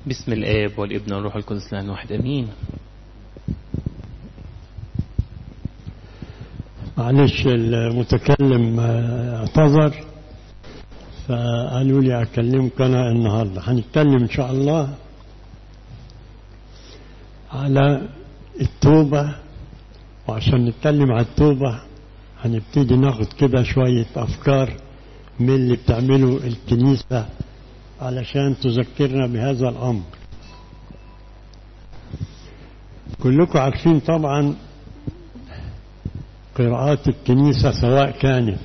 بسم الآب والابن والروح القدس الآن واحد أمين. معلش المتكلم اعتذر فقالوا لي أكلمك أنا النهاردة. هنتكلم إن شاء الله على التوبة، وعشان نتكلم على التوبة هنبتدي ناخد كده شوية أفكار من اللي بتعمله الكنيسة علشان تذكرنا بهذا الأمر. كلكم عارفين طبعا قراءات الكنيسة سواء كانت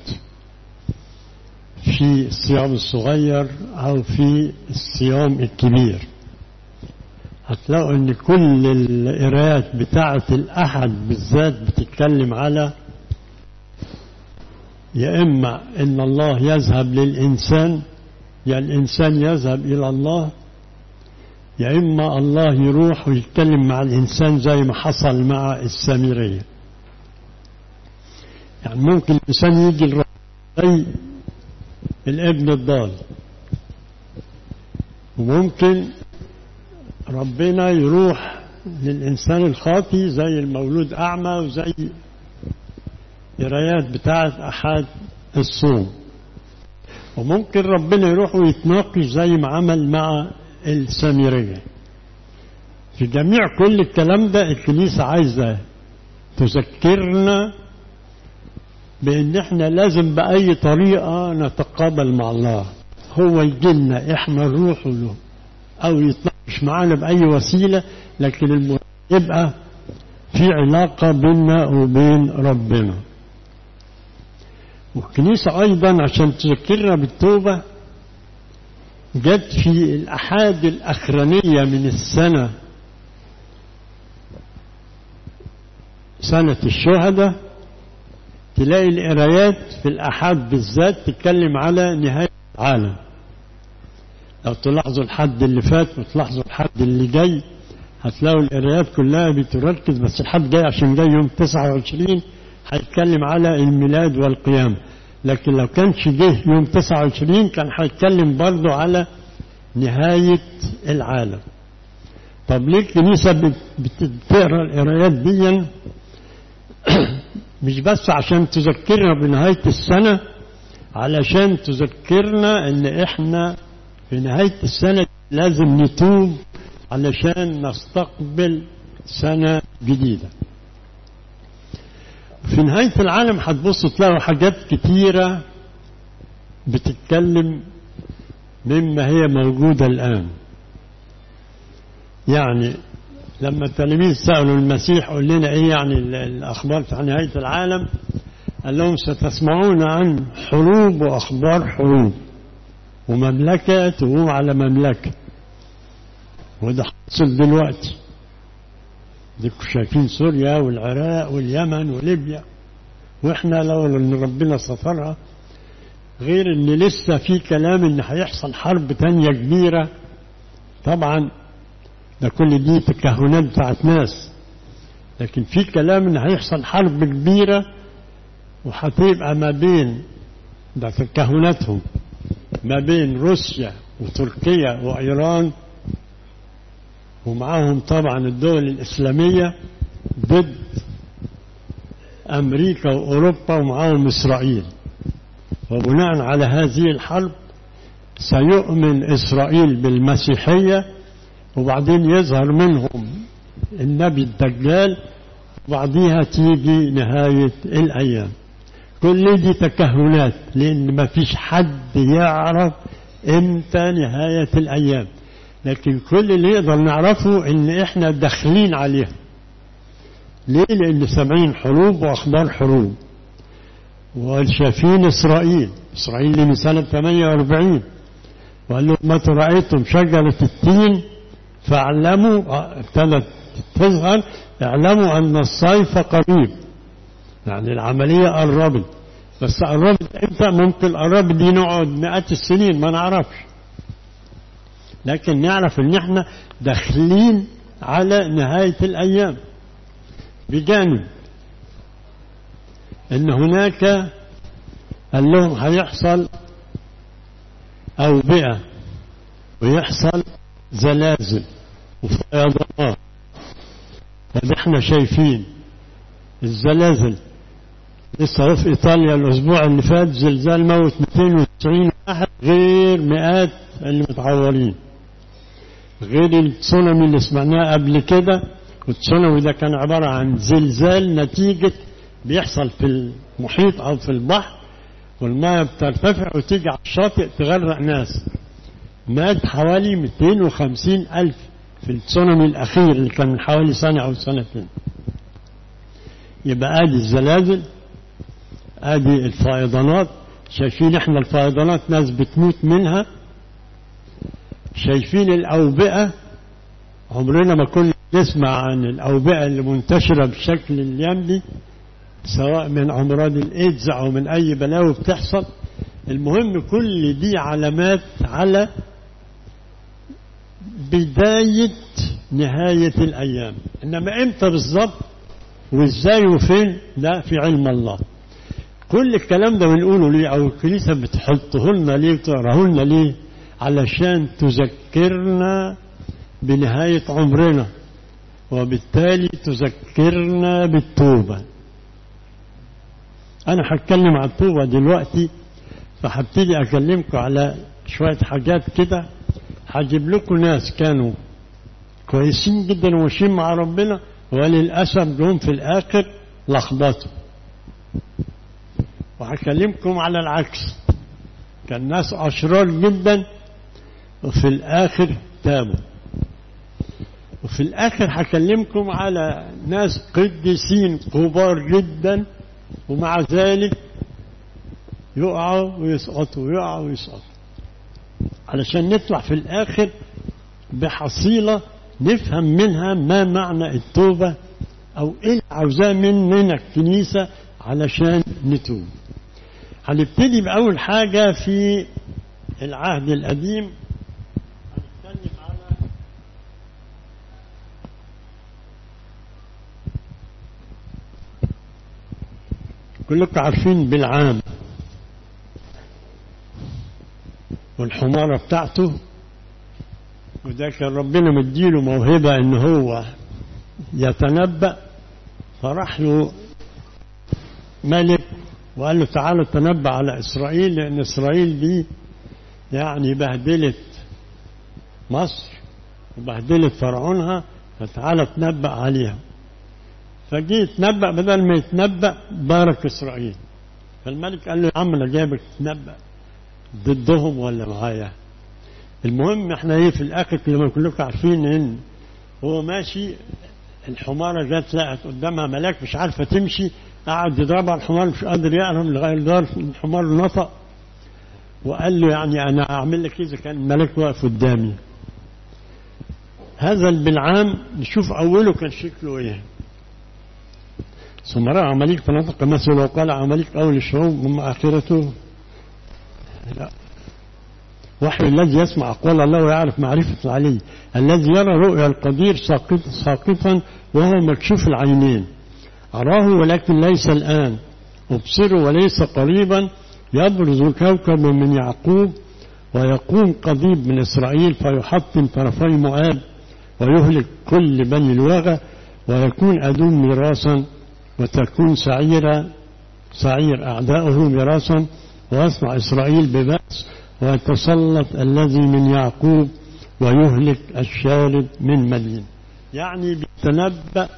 في الصيام الصغير أو في الصيام الكبير، هتلاقوا ان كل القراءات بتاعة الأحد بالذات بتتكلم على يا إما إن الله يذهب للإنسان، يا الإنسان يذهب إلى الله، يا إما الله يروح ويتكلم مع الإنسان زي ما حصل مع السامرية. يعني ممكن الإنسان يجي زي الابن الضال، وممكن ربنا يروح للإنسان الخاطي زي المولود أعمى وزي قرايات بتاعة أحد الصوم، وممكن ربنا يروح ويتناقش زي ما عمل مع السامرية. في جميع كل الكلام ده الكنيسة عايزة تذكرنا بأن احنا لازم بأي طريقة نتقابل مع الله. هو يجيلنا احنا نروح له أو يتناقش معانا بأي وسيلة، لكن المهم يبقى في علاقة بيننا وبين ربنا. والكنيسة أيضا عشان تذكرنا بالتوبة جت في الأحاد الأخرانية من السنة، سنة الشهداء، تلاقي القرايات في الأحاد بالذات تتكلم على نهاية العالم. لو تلاحظوا الحد اللي فات وتلاحظوا الحد اللي جاي هتلاقوا القرايات كلها بتركز، بس الحد جاي عشان جاي يوم 29 هيتكلم على الميلاد والقيامة، لكن لو كانش جه يوم 29 كان هيتكلم برضو على نهاية العالم. طب ليه الكنيسة بتقرأ القرايات دي؟ مش بس عشان تذكرنا بنهاية السنة، علشان تذكرنا ان احنا في نهاية السنة لازم نتوب علشان نستقبل سنة جديدة. في نهاية العالم هتبصوا تلاقوا حاجات كتيرة بتتكلم مما هي موجودة الآن. يعني لما التلاميذ سألوا المسيح قل لنا ايه يعني الأخبار في نهاية العالم، قال لهم ستسمعون عن حروب وأخبار حروب ومملكة تقوم على مملكة، وده حصل دلوقتي. ديكوا شايفين سوريا والعراق واليمن وليبيا، واحنا لو ان ربنا سترها، غير ان لسه في كلام ان هيحصل حرب تانية كبيرة. طبعا ده كل دي تكهنات بتاعت ناس، لكن في كلام ان هيحصل حرب كبيرة وهتبقى ما بين، ده تكهناتهم، ما بين روسيا وتركيا وإيران، ومعاهم طبعا الدول الإسلامية ضد أمريكا وأوروبا، ومعاهم إسرائيل. وبناء على هذه الحرب سيؤمن إسرائيل بالمسيحية، وبعدين يظهر منهم النبي الدجال، وبعديها تيجي نهاية الأيام. كل دي تكهنات، لأن ما فيش حد يعرف إمتى نهاية الأيام، لكن كل اللي يقدر نعرفه إن إحنا داخلين عليها. ليه؟ لأن سامعين حروب وأخبار حروب، وشافين إسرائيل اللي من سنة 48 وقال له متى رأيتم شجرة التين فاعلموا، ابتدت تظهر، اعلموا أن الصيف قريب. يعني العملية قربت، بس قربت امتى؟ ممكن قربت دي نقعد مئات السنين ما نعرفش، لكن نعرف ان احنا داخلين على نهاية الأيام. بجانب ان هناك قال لهم هيحصل أوبئة ويحصل زلازل وفيضانات. احنا شايفين الزلازل. لسه في إيطاليا الأسبوع اللي فات زلزال موت 290 واحد، غير مئات اللي متعورين، غير التسونامي اللي سمعناه قبل كده. والتسونامي ده كان عبارة عن زلزال نتيجة بيحصل في المحيط أو في البحر، والماء بترتفع وتيجي على الشاطئ تغرق ناس. مات حوالي 250 ألف في التسونامي الأخير اللي كان من حوالي سنة أو سنتين. يبقى آدي الزلازل، آدي الفيضانات. شايفين احنا الفيضانات ناس بتموت منها. شايفين الأوبئة، عمرنا ما كنا نسمع عن الأوبئة اللي منتشرة بشكل اليوم دي، سواء من أمراض الإيدز أو من أي بلاوي بتحصل. المهم كل دي علامات على بداية نهاية الأيام. إنما إمتى بالضبط وإزاي وفين ده في علم الله. كل الكلام ده بنقوله ليه، أو الكنيسة بتحطه لنا ليه وتقراه لنا ليه؟ علشان تذكرنا بنهاية عمرنا، وبالتالي تذكرنا بالتوبة. أنا هتكلم عن التوبة دلوقتي، فهبتدي أكلمكم على شوية حاجات كده. هجيب لكم ناس كانوا كويسين جدا وماشيين مع ربنا، وللأسف جم في الآخر لخبطوا. وهكلمكم على العكس، كان ناس أشرار جدا وفي الآخر تابوا. وفي الآخر هكلمكم على ناس قديسين كبار جدا ومع ذلك يقعوا ويسقطوا يقعوا ويسقطوا، علشان نطلع في الآخر بحصيلة نفهم منها ما معنى التوبة، أو إيه عاوزاه مننا الكنيسة علشان نتوب. هنبتدي بأول حاجة في العهد القديم. هنتكلم على كلكم عارفين بالعام والحمارة بتاعته، وده كان ربنا مديله موهبة ان هو يتنبأ. فراح له ملك وقال له تعالى تنبأ على إسرائيل، لأن إسرائيل دي يعني بهدلت مصر وبهدلت فرعونها، فتعالى تنبأ عليها. فجي يتنبأ، بدل ما يتنبأ بارك إسرائيل. فالملك قال له يا عم أنا جايبك تتنبأ ضدهم ولا معايا؟ المهم احنا ايه في الآخر لما كلكم عارفين ان هو ماشي، الحمارة جات لقت قدامها ملاك مش عارفة تمشي، قعد يضربها الحمار مش قادر يعلم لغاية دار الحمار نطق، وقال له يعني أنا أعمل لك إذا كان الملك واقف قدامي. هذا البلعام نشوف أوله كان شكله إيه. ثم رأى عمليك فنطق مثل وقال عمليك أول الشعوب ثم آخرته لا. وحي الذي يسمع أقوال الله ويعرف معرفة العلي، الذي يرى رؤيا القدير ساقطا وهو مكشوف العينين، أراه ولكن ليس الآن، أبصره وليس قريبا، يبرز كوكب من يعقوب ويقوم قضيب من إسرائيل فيحطم طرفي مؤاب ويهلك كل بني الوغى، ويكون أدوم ميراثا وتكون سعير أعداؤه ميراثا، ويصنع إسرائيل ببأس ويتسلط الذي من يعقوب ويهلك الشارد من مدين. يعني بيتنبأ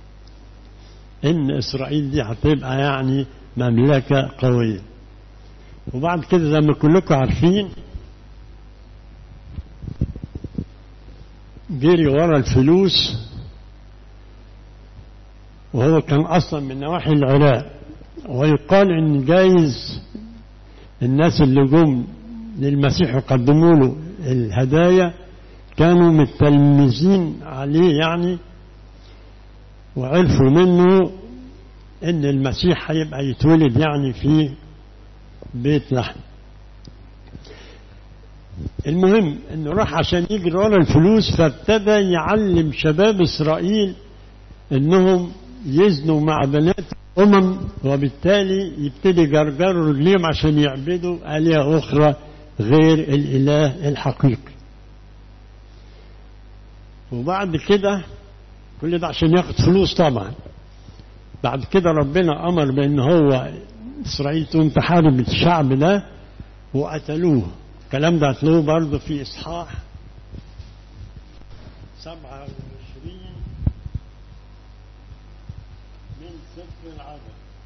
إن إسرائيل دي هتبقى يعني مملكة قوية. وبعد كده زي ما كلكم عارفين جري ورا الفلوس، وهو كان أصلا من نواحي العراق، ويقال إن جايز الناس اللي جم للمسيح يقدموا له الهدايا كانوا متلمذين عليه يعني، وعرفوا منه إن المسيح هيبقى يتولد يعني في بيت لحم. المهم إنه راح عشان يجري ورا الفلوس، فابتدى يعلم شباب إسرائيل إنهم يزنوا مع بنات وبالتالي يبتدي يجرجروا رجليهم عشان يعبدوا آلهة أخرى غير الإله الحقيقي. وبعد كده كل ده عشان ياخد فلوس طبعا. بعد كده ربنا أمر بأن هو إسرائيل تقوم تحارب الشعب ده وقتلوه. الكلام ده هتلاقوه برضه في إصحاح 27 من سفر العدد.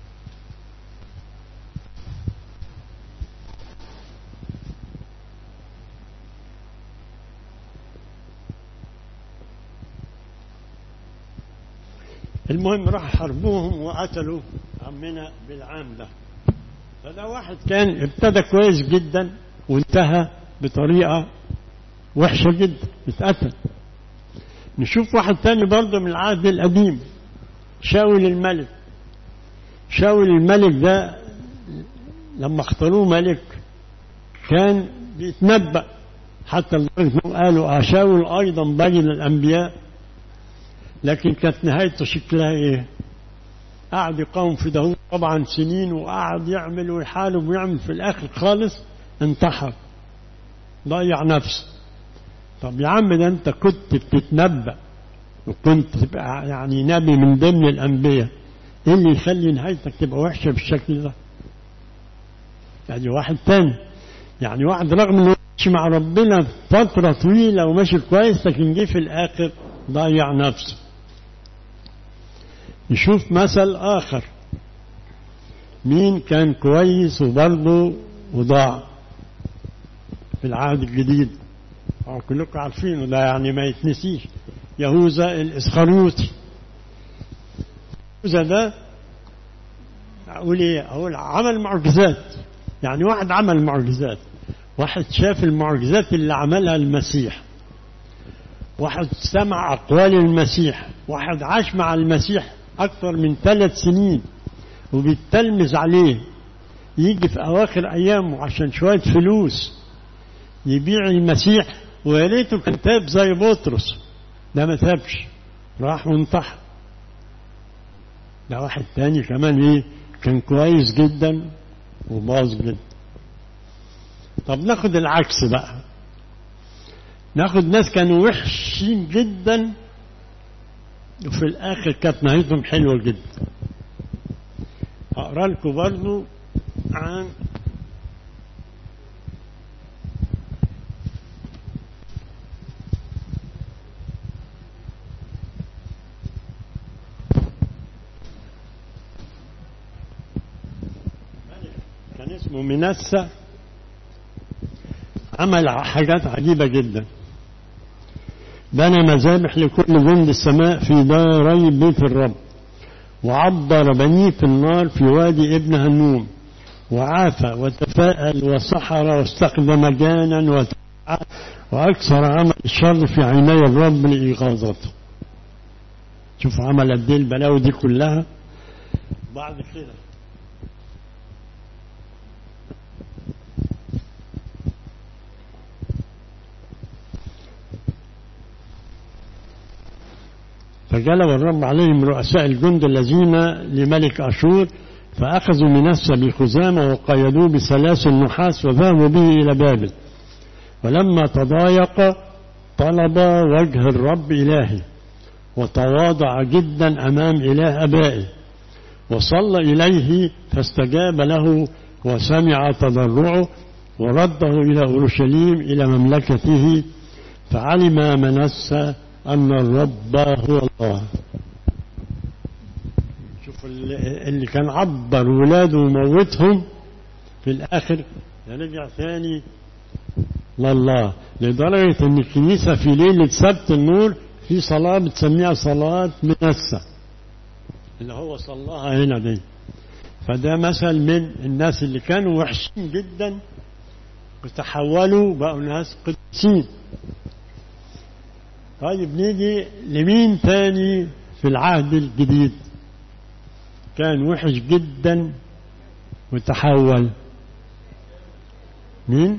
المهم راح حربوهم وقتلوا عمنا بالعام ده. فده واحد كان ابتدى كويس جدا وانتهى بطريقة وحشة جدا، اتقتل. نشوف واحد تاني برضه من العهد القديم، شاول الملك. شاول الملك ده لما اختاروه ملك كان بيتنبأ، حتى لدرجة قالوا شاول أيضا بين الأنبياء. لكن كانت نهايته شكلها ايه؟ قعد يقاوم في داود طبعا سنين، وقعد يعمل ويحارب ويعمل، في الاخر خالص انتحر، ضيع نفسه. طب يا عم ده انت كنت بتتنبأ وكنت تبقى يعني نبي من ضمن الانبياء، ايه اللي يخلي نهايتك تبقى وحشه بالشكل ده؟ يعني واحد تاني، يعني واحد رغم انه ماشي مع ربنا فتره طويله وماشي كويس، لكن جه في الاخر ضيع نفسه. نشوف مثل آخر، مين كان كويس وبرضه وضاع في العهد الجديد؟ كلكم عارفينه ده، يعني ما يتنسيش، يهوذا الإسخريوطي. يهوذا ده أقول إيه؟ أقول عمل معجزات. يعني واحد عمل معجزات، واحد شاف المعجزات اللي عملها المسيح، واحد سمع أقوال المسيح، واحد عاش مع المسيح أكثر من 3 سنين وبيتلمذ عليه، يجي في أواخر أيامه عشان شوية فلوس يبيع المسيح، ويا ريته كان تاب زي بطرس. ده ما تابش، راح وانتحر. ده واحد تاني كمان ايه، كان كويس جدا وباظ جدا. طب ناخد العكس بقى، ناخد ناس كانوا وحشين جدا وفي الآخر كانت نهايتهم حلوة جدا. أقرأ لكم برضو عن كان اسمه منسى، عمل حاجات عجيبة جدا. بنى مذابح لكل جند السماء في داري بيت الرب، وعبر بنيه في النار في وادي ابن هنوم، وعافى وتفاءل وسحر واستخدم جانا وأكثر عمل الشر في عيني الرب لإغاظته. شوف عمل قد ايه البلاوي دي كلها. بعد كده فجلب الرب عليهم رؤساء الجند الذين لملك أشور، فأخذوا منسى بخزامة وقيدوه بسلاسل نحاس وذهبوا به إلى بابل. ولما تضايق طلب وجه الرب إلهه، وتواضع جدا أمام إله أبائه، وصلى إليه فاستجاب له وسمع تضرعه، ورده إلى أورشليم إلى مملكته. فعلم منسى أن الرب هو الله. شوف اللي كان عبر ولاده وموتهم في الآخر رجع ثاني لله، لدرجة أن الكنيسة في ليلة سبت النور في صلاة بتسميها صلاة منسى اللي هو صلاها هنا دي. فده مثل من الناس اللي كانوا وحشين جدا وتحولوا بقوا ناس قديسين. طيب نيجي لمين تاني في العهد الجديد كان وحش جدا وتحول؟ مين؟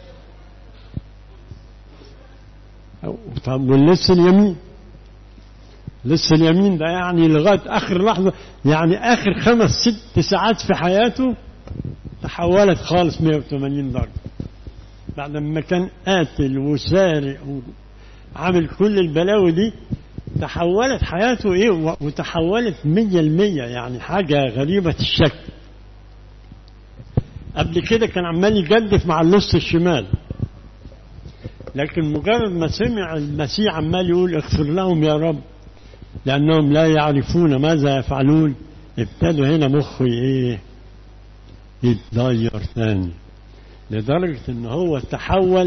طب واللص اليمين. لص اليمين ده يعني لغاية آخر لحظة، يعني آخر 5-6 ساعات في حياته تحولت خالص 180 درجة. بعد ما كان قاتل وسارق عامل كل البلاوي دي، تحولت حياته ايه وتحولت 100%، يعني حاجة غريبة الشكل. قبل كده كان عمال يجدف مع اللص الشمال، لكن مجرد ما سمع المسيح عمال يقول اغفر لهم يا رب لأنهم لا يعرفون ماذا يفعلون، ابتدوا هنا مخه ايه يتغير ثاني، لدرجة ان هو تحول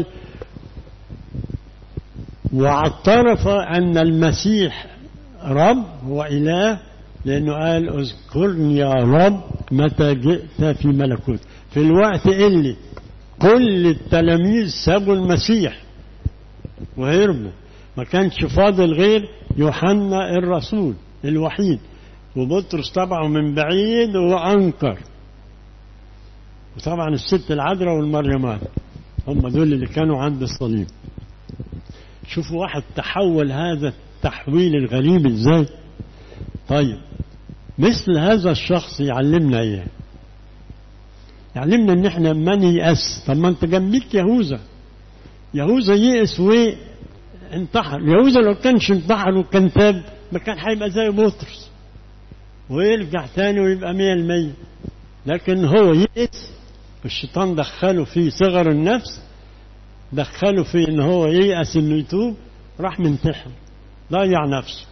واعترف ان المسيح رب وإله، لأنه قال اذكرني يا رب متى جئت في ملكوت. في الوقت اللي كل التلاميذ سابوا المسيح وهربوا، ما كانش فاضل غير يوحنا الرسول الوحيد، وبطرس تبعه من بعيد وأنكر، وطبعا الست العذراء والمريمات هم دول اللي كانوا عند الصليب. شوفوا واحد تحول هذا التحويل الغريب ازاي. طيب مثل هذا الشخص يعلمنا ايه؟ يعلمنا ان احنا ما نيأس. طب ما انت جنبيك يهوذا يئس وانتحر. يهوذا لو كانش انتحر وكان تاب ما كان هيبقى زي بطرس ويرجع تاني ويبقى 100%، لكن هو يئس. الشيطان دخله في صغر النفس، دخله في ان هو ييأس انه يتوب، راح منتحر ضيع نفسه.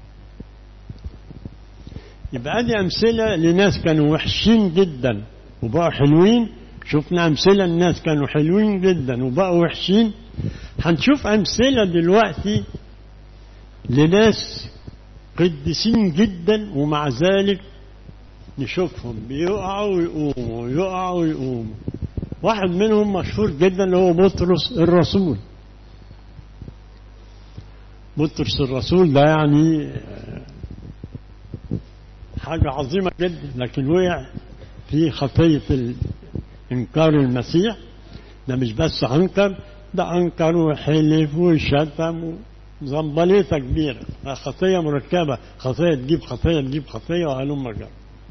يبقى دي امثله لناس كانوا وحشين جدا وبقوا حلوين. شفنا امثله لناس كانوا حلوين جدا وبقوا وحشين. هنشوف امثله دلوقتي لناس قديسين جدا ومع ذلك نشوفهم بيقعوا ويقوموا يقعوا ويقوموا. واحد منهم مشهور جدا اللي هو بطرس الرسول. بطرس الرسول ده يعني حاجة عظيمة جدا، لكن وقع في خطية إنكار المسيح. ده مش بس أنكر، ده أنكر وحلف وشتم وزنبليطة كبيرة، خطية مركبة، خطية تجيب خطية تجيب خطية وهلم جر.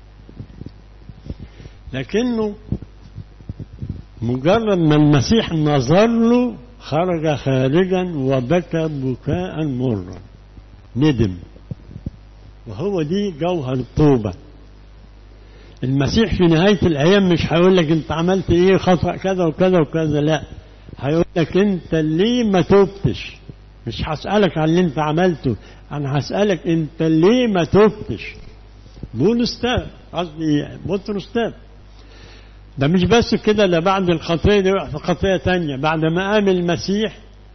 لكنه مجرد ما المسيح نظر له خرج خارجا وبكى بكاء مرا، ندم. وهو دي جوهر التوبة. المسيح في نهاية الأيام مش هيقول لك أنت عملت إيه خطأ كذا وكذا وكذا، لا، هيقول لك أنت ليه ما توبتش. مش هسألك عن اللي أنت عملته، أنا هسألك أنت ليه ما توبتش. بولس تاب، قصدي بطرس تاب. ده مش بس كده، ده بعد الخطية دي في خطية تانية. بعد ما قام المسيح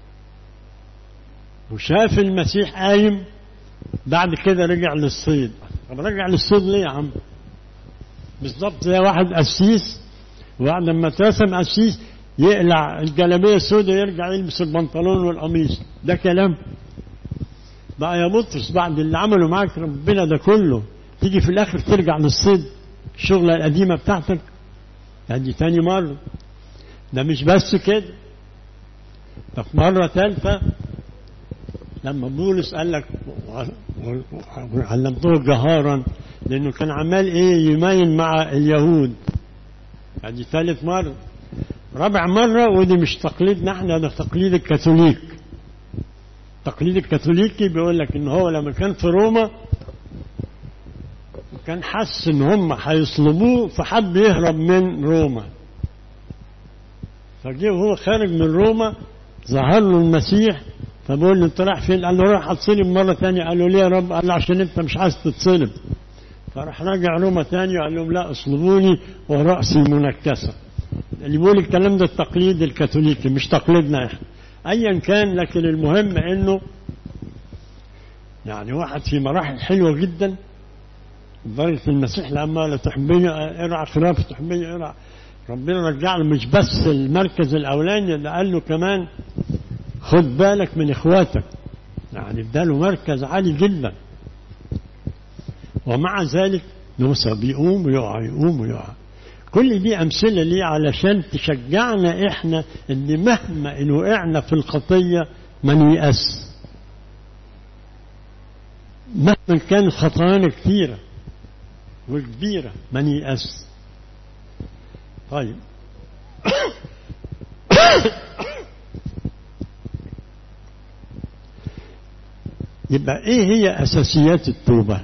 وشاف المسيح قايم، بعد كده رجع للصيد. طب رجع للصيد ليه يا عم؟ بالضبط زي واحد قسيس وبعد ما اترسم قسيس يقلع الجلابيه السوداء يرجع يلبس البنطلون والقميص. ده كلام بقى يا بطرس؟ بعد اللي عمله معاك ربنا ده كله تيجي في الاخر ترجع للصيد الشغله القديمه بتاعتك؟ دي تاني مره. ده مش بس كده، ده في مره ثالثه لما بولس قال لك علمته جهارا، لانه كان عمال ايه يمين مع اليهود. دي ثالث مره. رابع مره، ودي مش تقليدنا احنا، ده تقليد الكاثوليك. التقليد الكاثوليكي بيقول لك ان هو لما كان في روما كان حس ان هم هيصلبوه فحب يهرب من روما، فجيه وهو خارج من روما ظهر له المسيح، فبقول له انت رايح فين؟ قال له رايح اتصلب مره ثانيه. قال له ليه يا رب؟ قال له عشان انت مش عايز تتصلب. فراح راجع روما ثانيه وقال لهم لا اصلبوني وراسي منكسه. اللي بيقول الكلام ده التقليد الكاثوليكي مش تقليدنا احنا. ايا كان، لكن المهم انه يعني واحد في مراحل حلوه جدا لدرجه المسيح لما لا تحبني ارعى خراف تحبني ارعى. ربنا رجع له مش بس المركز الاولاني، ده قال له كمان خد بالك من اخواتك. يعني اداله مركز عالي جدا. ومع ذلك موسى بيقوم ويقع يقوم ويقع. كل دي امثله ليه؟ علشان تشجعنا احنا ان مهما ان وقعنا في الخطيه ما نيأس، مهما كان خطايانا كثيره وكبيره ما نيأس. طيب يبقى ايه هي اساسيات التوبة؟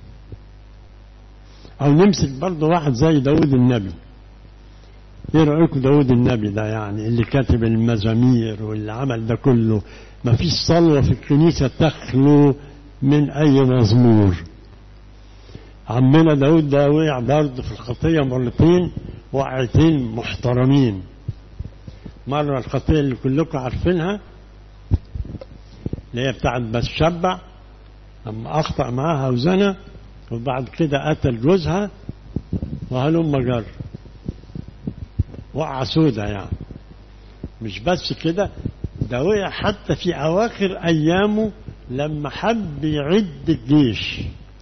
او نمسك برضه واحد زي داود النبي. ايه رأيكم داود النبي ده يعني اللي كاتب المزامير واللي عمل ده كله؟ ما فيش صلوة في الكنيسة تخلو من اي مزمور. عمنا داود ده وقع برضه في الخطية مرتين، وقعتين محترمين. مرة الخطية اللي كلكم عارفينها اللي هي بتاعت بتشبع، لما أخطأ معاها وزنى وبعد كده قتل جوزها وهلم جر، وقعة سودة يعني. مش بس كده، ده وقع حتى في أواخر أيامه لما حب يعد الجيش.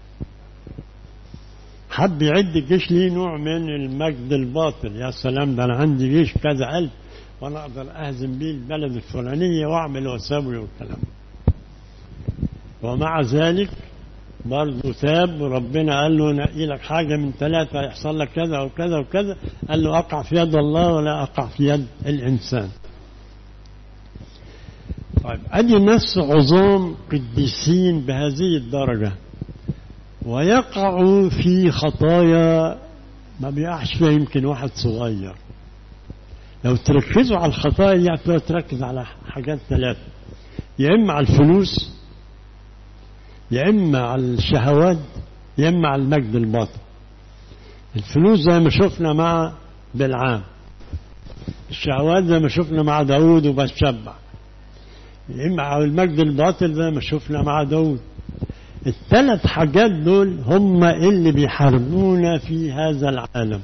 حب يعد الجيش ليه نوع من المجد الباطل. يا سلام، ده أنا عندي جيش كذا ألف وأنا أقدر أهزم بيه البلد الفلانية وأعمل وأسوي والكلام. ومع ذلك برضه تاب، وربنا قال له نقي لك حاجة من 3 يحصل لك كذا وكذا وكذا. قال له أقع في يد الله ولا أقع في يد الإنسان. طيب أدي ناس عظام قديسين بهذه الدرجة ويقعوا في خطايا ما بيقعش فيها يمكن واحد صغير. لو تركزوا على الخطايا دي هتلاقوا تركز على حاجات 3: يا إما على الفلوس، يا إما على الشهوات، يا إما على المجد الباطل. الفلوس زي ما شفنا مع بلعام، الشهوات زي ما شفنا مع داود وبتشبع، يا إما على المجد الباطل زي ما شفنا مع داود. ال3 حاجات دول هم اللي بيحاربونا في هذا العالم،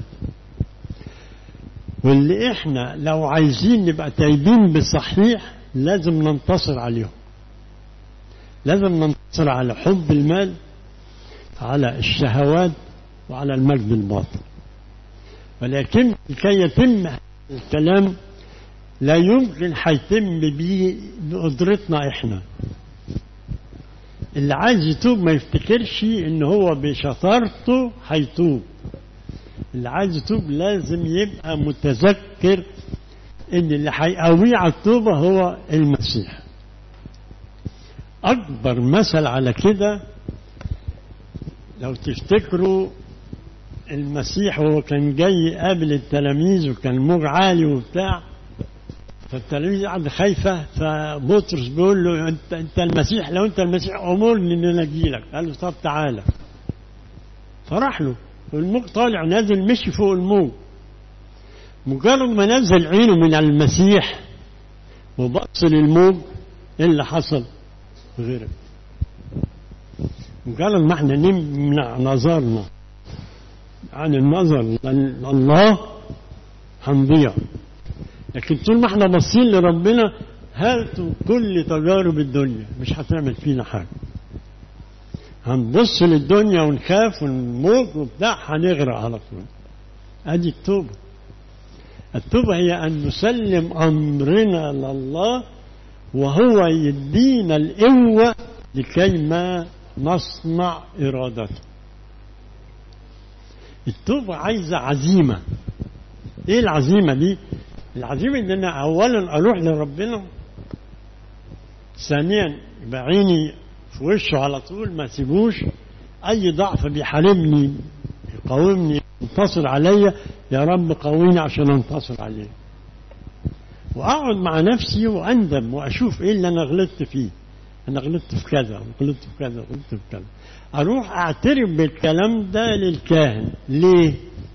واللي احنا لو عايزين نبقى تايبين بصحيح لازم ننتصر عليهم. لازم ننتصر على حب المال، على الشهوات، وعلى المجد الباطل. ولكن لكي يتم الكلام لا يمكن هيتم بقدرتنا احنا. اللي عايز يتوب ما يفتكرش ان هو بشطارته هيتوب. اللي عايز يتوب لازم يبقى متذكر ان اللي هيقويه على التوبة هو المسيح. اكبر مثل على كده لو تفتكروا المسيح وهو كان جاي قابل التلاميذ وكان موج عالي وبتاع، فالتلاميذ قاعد خايفة، فبطرس بيقول له انت المسيح، لو انت المسيح امرني ان انا اجي لك. قال له طب تعالى. فراح له والموج طالع نازل، مشي فوق الموج. مجرد ما نزل عينه من المسيح وبص للموج، ايه اللي حصل؟ غير مجرد ما احنا نمنع نظرنا عن النظر لله هنضيع. لكن طول ما احنا باصين لربنا هاتوا كل تجارب الدنيا مش هتعمل فينا حاجة. هنبص للدنيا ونخاف ونموت وبتاع هنغرق على طول. ادي التوبة. التوبة هي أن نسلم أمرنا لله وهو يدينا القوة لكي ما نصنع إرادته. التوبة عايزة عزيمة. إيه العزيمة دي؟ العزيمة إن أنا أولا أروح لربنا، ثانيا يبقى عيني في وشه على طول ما سيبوش أي ضعف بيحاربني يقاومني ينتصر عليا، يا رب قويني عشان أنتصر عليه. وأقعد مع نفسي وأندم وأشوف إيه اللي أنا غلطت فيه. أنا غلطت في كذا وغلطت في كذا وغلطت في كذا. أروح أعترف بالكلام ده للكاهن. ليه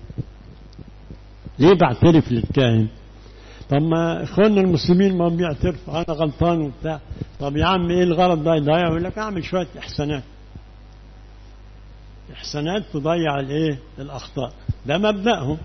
بعترف للكاهن؟ طب ما إخواننا المسلمين ما بيعترفوا أنا غلطان وبتاع. طب يا عم إيه الغلط ده يضيع؟ يقول لك أعمل شوية إحسانات تضيع الإيه؟ الأخطاء. ده مبدأهم.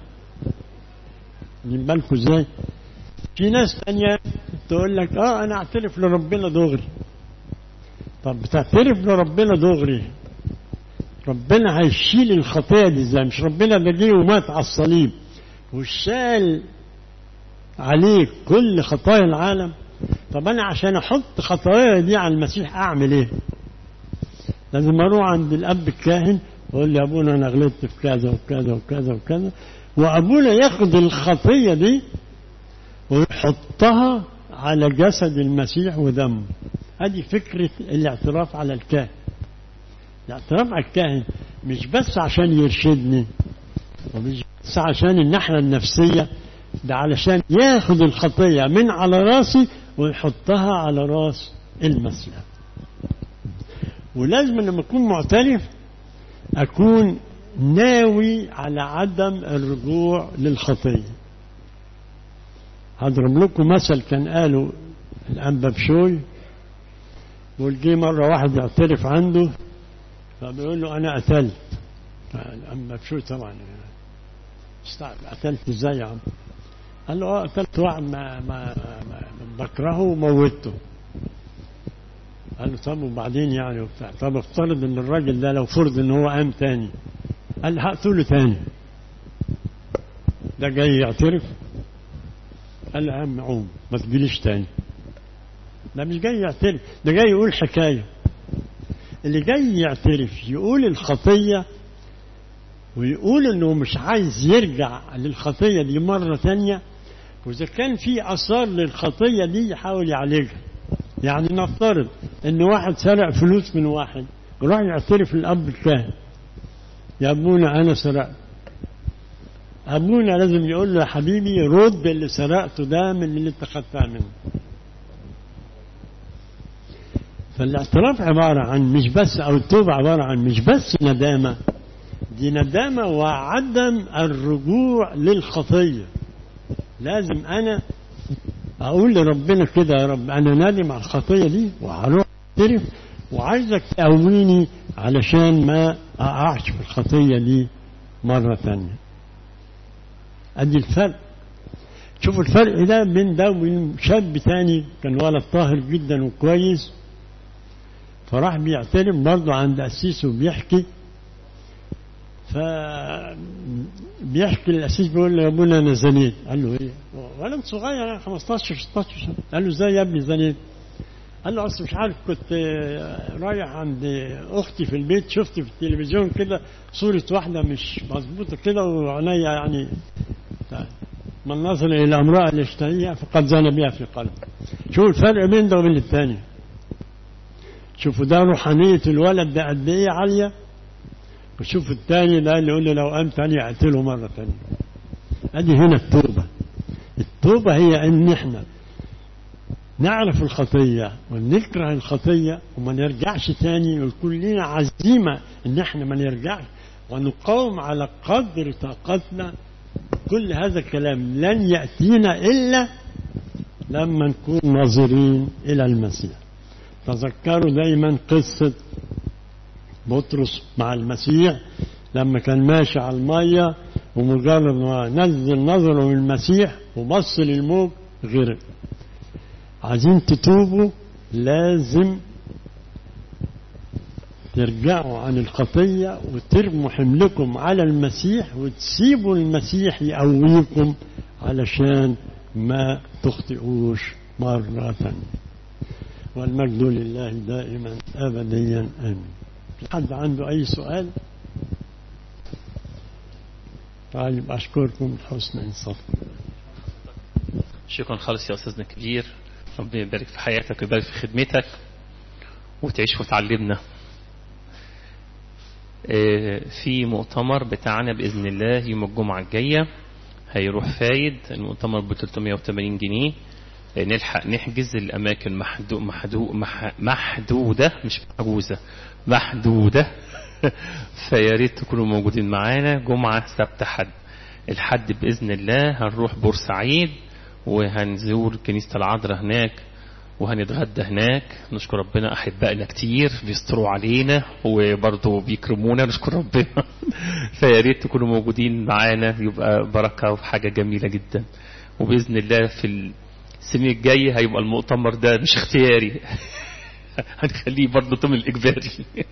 بالكم إزاي؟ في ناس تانية تقول لك أنا أعترف لربنا دغري. طب بتعترف لربنا دغري، ربنا هيشيل الخطية دي إزاي؟ مش ربنا ده جه ومات على الصليب وشال عليك كل خطايا العالم؟ طب أنا عشان أحط خطايا دي على المسيح أعمل إيه؟ لازم أروح عند الأب الكاهن وأقول له يا أبونا أنا غلطت في كذا وكذا وكذا وكذا، وأبونا ياخد الخطية دي ويحطها على جسد المسيح ودمه هذه فكرة الاعتراف على الكاهن. الاعتراف على الكاهن مش بس عشان يرشدني ومش بس عشان الناحية النفسية، ده علشان ياخد الخطية من على راسي ويحطها على راس المسيح. ولازم لما أكون معترف أكون ناوي على عدم الرجوع للخطية. هضرب لكم مثل كان قاله الأنبا بشوي، والجي مرة واحد يعترف عنده فبيقول له أنا قتلت. الأنبا بشوي طبعا استعب، قتلت ازاي يا عم؟ قال له قتلت واحد ما بكرهه وموته. قال له طب وبعدين يعني وبتاع، طب افترض ان الراجل ده لو فرض ان هو قام تاني، قال له هقتله تاني، ده جاي يعترف؟ قال له يا عم عوم ما تجيليش تاني. ده مش جاي يعترف، ده جاي يقول حكاية. اللي جاي يعترف يقول الخطية ويقول انه مش عايز يرجع للخطية دي مرة تانية، وإذا كان في أثار للخطية دي يحاول يعالجها. يعني نفترض ان واحد سرق فلوس من واحد وراح يعترف للأب الكاهن، يا أبونا أنا سرقت. أبونا لازم يقول له يا حبيبي رد اللي سرقته ده من اللي انت خدتها منه. فالاعتراف عبارة عن مش بس، أو التوبة عبارة عن مش بس ندامة، دي ندامة وعدم الرجوع للخطية. لازم أنا أقول لربنا كده يا رب أنا نادم على الخطية دي وهروح أعترف، وعايزك تقويني علشان ما أقعش في الخطية دي مرة ثانية. أدي الفرق. شوفوا الفرق ده بين ده وبين شاب تاني كان ولد طاهر جدا وكويس، فراح بيعترف برضه عند قسيس وبيحكي، فبيحكي للأسيس بيقول له يا ابونا أنا زنيت. قال له إيه؟ ولد صغير 15 16 سنة. قال له إزاي يا ابني زنيت؟ قال له أصل مش عارف كنت رايح عند أختي في البيت، شفت في التلفزيون كده صورة واحدة مش مظبوطة كده وعناية يعني من نظر إلى امرأة يشتهيها فقد زنى بها في قلبه. شوف الفرق بين ده وبين الثاني. شوفوا ده روحانية الولد ده قد إيه عالية، وشوف الثاني ده اللي يقول له لو قام تاني اقتله مرة تانية. ادي هنا التوبة. التوبة هي ان احنا نعرف الخطية ونكره الخطية وما نرجعش تاني، ويكون لنا عزيمة ان احنا ما نرجعش ونقاوم على قدر طاقتنا. كل هذا الكلام لن يأتينا إلا لما نكون ناظرين إلى المسيح. تذكروا دايما قصة بطرس مع المسيح لما كان ماشي على المية، ومجرد ما نزل نظره من المسيح وبص للموج غرق. عايزين تتوبوا لازم ترجعوا عن الخطية وترموا حملكم على المسيح وتسيبوا المسيح يقويكم علشان ما تخطئوش مرة ثانية. والمجد لله دائما أبديا آمين. حد عنده أي سؤال؟ طيب أشكركم حسن إنصافكم. شكرا خالص يا أستاذنا الكبير، ربنا يبارك في حياتك ويبارك في خدمتك وتعيش وتعلمنا. في مؤتمر بتاعنا بإذن الله يوم الجمعة الجاية هيروح فايد. المؤتمر ب 380 جنيه. نلحق نحجز الأماكن محدودة مش محجوزة، محدودة. فياريت تكونوا موجودين معانا جمعة سبت حد. الحد بإذن الله هنروح بورسعيد وهنزور كنيسة العذراء هناك وهنتغدى هناك. نشكر ربنا، أحبائنا كتير بيستروا علينا وبرضه بيكرمونا، نشكر ربنا. فياريت تكونوا موجودين معانا، يبقى بركة وحاجة جميلة جدا. وبإذن الله في السنة الجاية هيبقى المؤتمر ده مش اختياري، هنخليه برضه ضمن الإجباري.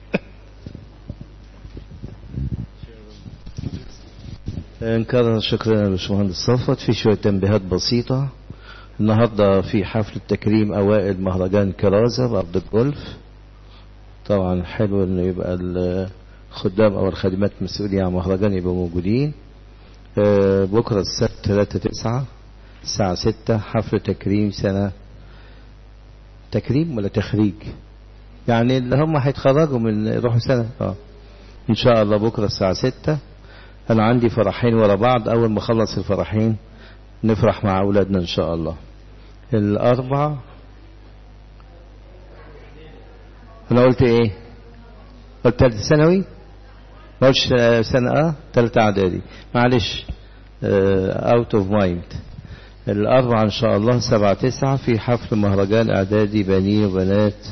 نكرر شكرنا للباشمهندس صفوت. في شوية تنبيهات بسيطة. النهاردة في حفل تكريم أوائل مهرجان كرازة بأرض الجولف. طبعا حلو إنه يبقى الخدام أو الخادمات مسؤولين عن مهرجان يبقوا موجودين. بكرة السبت 3/9 الساعة 6 حفل تكريم سنة تكريم ولا تخريج؟ يعني اللي هم هيتخرجوا من يروحوا سنة إن شاء الله بكرة الساعة 6. أنا عندي فرحين ورا بعض، أول ما أخلص الفرحين نفرح مع أولادنا إن شاء الله. الأربعة أنا قلت إيه؟ قلت ثالثة ثانوي؟ ما قلتش سنة ثالثة إعدادي، معلش out of mind. الأربعة إن شاء الله 7/9 في حفل مهرجان إعدادي بنين وبنات،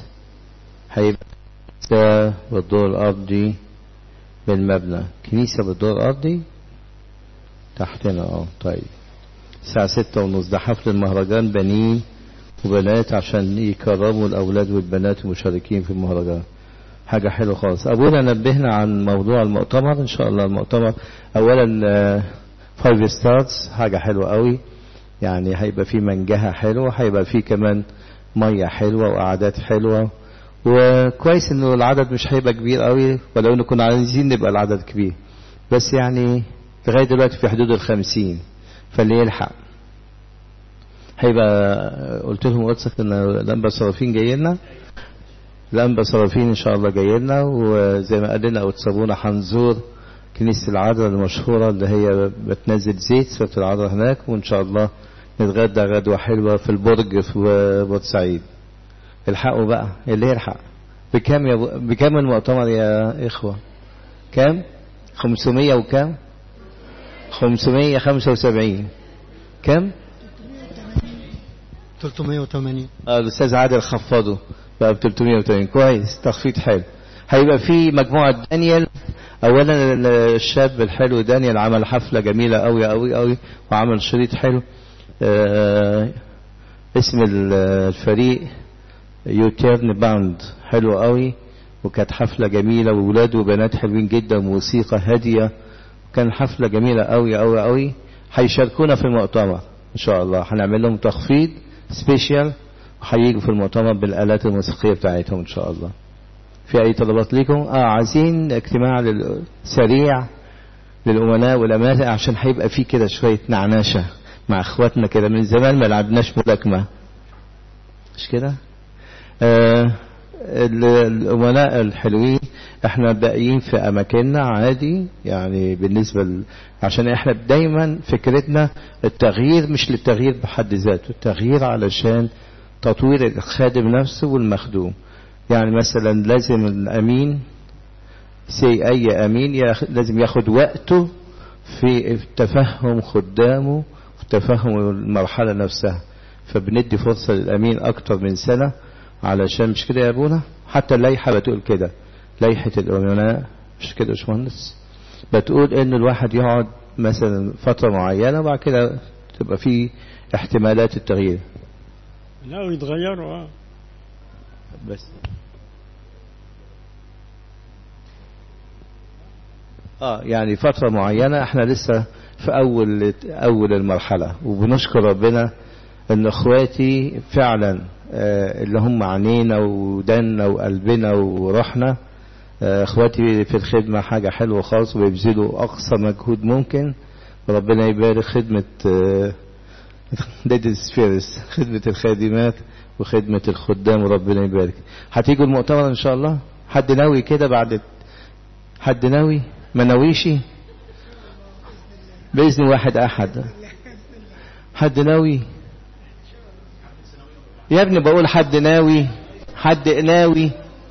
هيبقى بالدور الأرضي بالمبنى، كنيسة بالدور الأرضي تحتنا. طيب الساعة 6:30 ده حفل المهرجان بنين وبنات عشان يكرموا الأولاد والبنات المشاركين في المهرجان. حاجة حلوة خالص. أبونا نبهنا عن موضوع المؤتمر إن شاء الله. المؤتمر أولا 5 stars، حاجة حلوة قوي، يعني هيبقى فيه منجهة حلوة، هيبقى فيه كمان مية حلوة وقعدات حلوة، وكويس انه العدد مش هيبقى كبير قوي، ولو انه كنا عايزين نبقى العدد كبير، بس يعني لغاية دلوقتي في حدود 50، فاللي يلحق. هيبقى قلت لهم قدسك ان الانبا صرافين جاي لنا، الانبا صرافين ان شاء الله جاي لنا، وزي ما قال لنا وتصابونا هنزور كنيسة العذراء المشهورة اللي هي بتنزل زيت سورة العذراء هناك، وان شاء الله نتغدى غدوة حلوة في البرج في بورسعيد. الحقوا بقى اللي يلحق. بكام المؤتمر يا إخوة؟ كام؟ 500 وكام؟ 575. كام؟ 380. الأستاذ عادل خفضه بقى ب 380. كويس، تخفيض حلو. هيبقى في مجموعة دانيال. أولا الشاب الحلو دانيال عمل حفلة جميلة قوي قوي قوي، وعمل شريط حلو. اسم الفريق يوتيرن باند، حلو قوي، وكانت حفلة جميلة، وولاد وبنات حلوين جدا، وموسيقى هادية، كان حفلة جميلة قوي قوي قوي. هيشاركونا في المؤتمر ان شاء الله، هنعمل لهم تخفيض سبيشال، وهييجوا في المؤتمر بالآلات الموسيقية بتاعتهم ان شاء الله. في اي طلبات ليكم؟ عايزين اجتماع سريع للأمناء والأمانة، عشان هيبقى فيه كده شوية نعناشة مع اخواتنا كده، من زمان ما لعبناش ملاكمة، مش كده؟ الأمناء الحلوين احنا باقيين في اماكننا عادي، يعني بالنسبة عشان احنا دايما فكرتنا التغيير مش للتغيير بحد ذاته، التغيير علشان تطوير الخادم نفسه والمخدوم. يعني مثلا لازم الامين اي امين لازم ياخد وقته في تفهم خدامه وتفهم المرحلة نفسها، فبندي فرصة للامين اكتر من سنة، علشان مش كده يا ابونا؟ حتى اللائحة بتقول كده، لائحة الأمناء مش كده يا باشمهندس؟ بتقول ان الواحد يقعد مثلا فترة معينة، وبعد كده تبقى فيه احتمالات التغيير. لا ويتغيروا بس يعني فترة معينة، احنا لسه في اول المرحلة، وبنشكر ربنا ان اخواتي فعلا اللي هم عينينا ودنا وقلبنا وروحنا، اخواتي في الخدمة حاجة حلوة خالص، وبيبذلوا اقصى مجهود ممكن. ربنا يبارك خدمة ديدس فيرس، خدمة الخادمات وخدمة الخدام، وربنا يبارك. هتيجوا المؤتمر ان شاء الله؟ حد ناوي كده بعد؟ حد ناوي؟ ما ناويش بإذن واحد أحد؟ حد ناوي يا ابني؟ بقول حد ناوي، حد ناوي،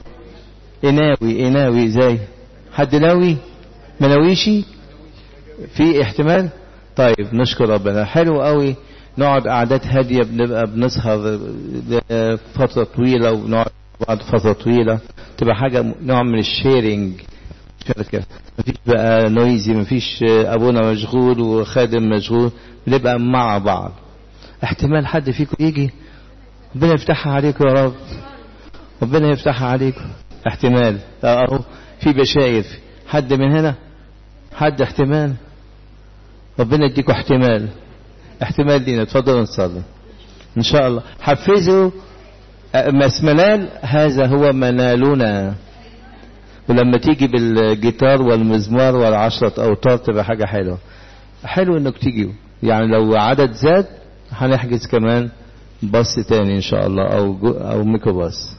ناوي ازاي؟ حد ناوي؟ ما ناويش؟ في احتمال؟ طيب نشكر ربنا. حلو قوي، نقعد قعدات هادية، بنبقى بنسهر فترة طويلة، ونقعد بعد فترة طويلة، تبقى حاجة نوع من الشيرنج، شركة، مفيش بقى نويزي، مفيش ابونا مشغول وخادم مشغول، بنبقى مع بعض. احتمال حد فيكم يجي، ربنا يفتحها عليكم يا رب، ربنا يفتحها عليكم. احتمال اهو في بشاير. حد من هنا؟ حد احتمال؟ ربنا يديكم احتمال لينا. اتفضلوا نصلي ان شاء الله. حفزوا مسملال، هذا هو منالنا. ولما تيجي بالجيتار والمزمار والعشرة أوتار تبقى حاجة حلوة. حلو انك تيجوا، يعني لو عدد زاد هنحجز كمان باص تاني ان شاء الله او ميكروباص.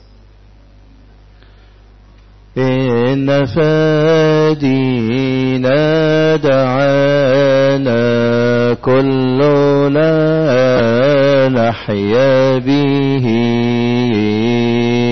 إن فادينا دعانا كلنا نحيا به